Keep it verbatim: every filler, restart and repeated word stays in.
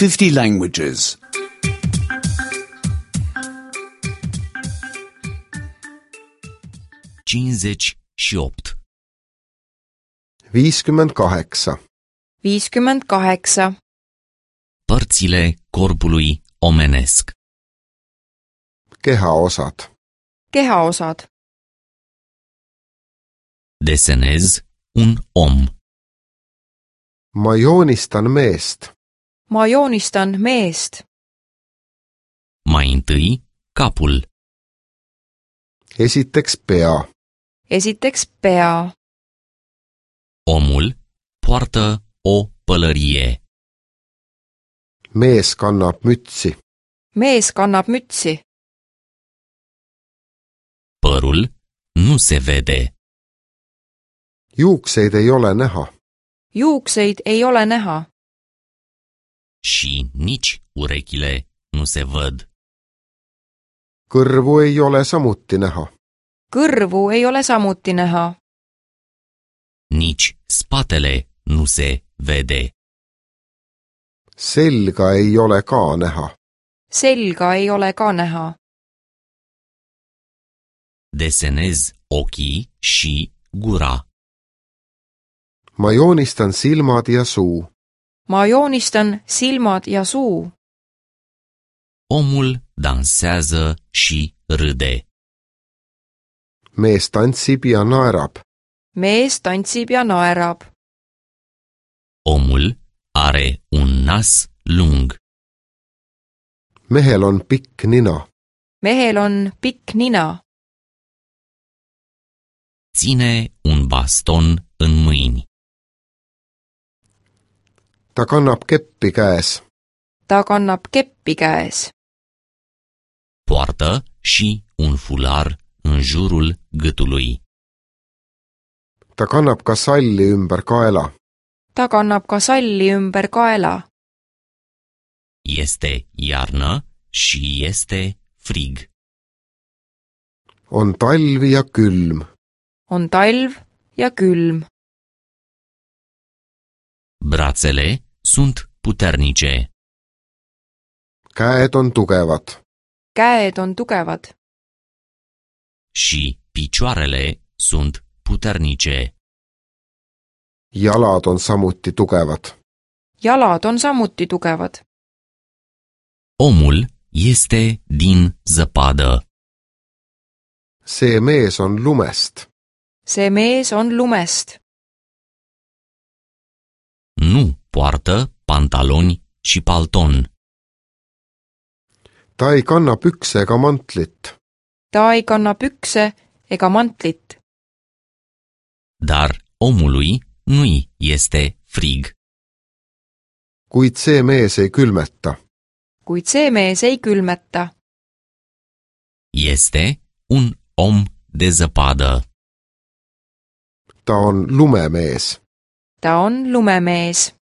fifty languages. cincizeci și opt. viiskümmend kaheksa. viiskümmend kaheksa. Părțile corpului omenesc. Kehaosad. Kehaosad. Desenez un om. Ma joonistan meest. Ma joonistan meest. Mai întâi, capul. Esiteks pea. Esiteks pea. Omul poartă o pălărie. Mees kannab mütsi. Mees kannab mütsi. Părul nu se vede. Juukseid ei ole näha. Juukseid ei ole näha. Și nici urechile nu se văd. Kõrvu ei ole samuti näha. Kõrvu ei ole samuti näha. Nici spatele nu se vede. Selga ei ole ka näha. Selga ei ole ka näha. Desenez ochii și gura. Ma joonistan silmad ja suu. Ma joonistan silmad ja suu. Omul dansează și râde. Mees tantsib ja naerab. Mees tantsib ja naerab. Omul are un nas lung. Mehel on pikk nina. Mehel on pikk nina. Ține un baston în mâini. Ta kannab keppi käes. Ta kannab keppi käes. Poartă și un fular în jurul gâtului. Ta kannab ka salli ümber kaela. Ta kannab ka salli ümber kaela. Este iarnă și este frig. On talv ja külm. On talv ja külm. Brațele sunt puternice. Käed on tugevad. Käed on tugevad. Și picioarele sunt puternice. Jalad on samuti tugevad. Jalad on samuti tugevad. Omul este din zăpadă. See mees on lumest. See mees on lumest. Nu poartă pantaloni și palton. Ta ei kanna pükse ega mantlit. Ta ei kanna pükse ega mantlit. Dar omului nu-i este frig. Kuid see mees ei külmeta. Kuid see mees ei külmeta. Este un om de zăpadă. Ta on lumemees. Ta on lumemees.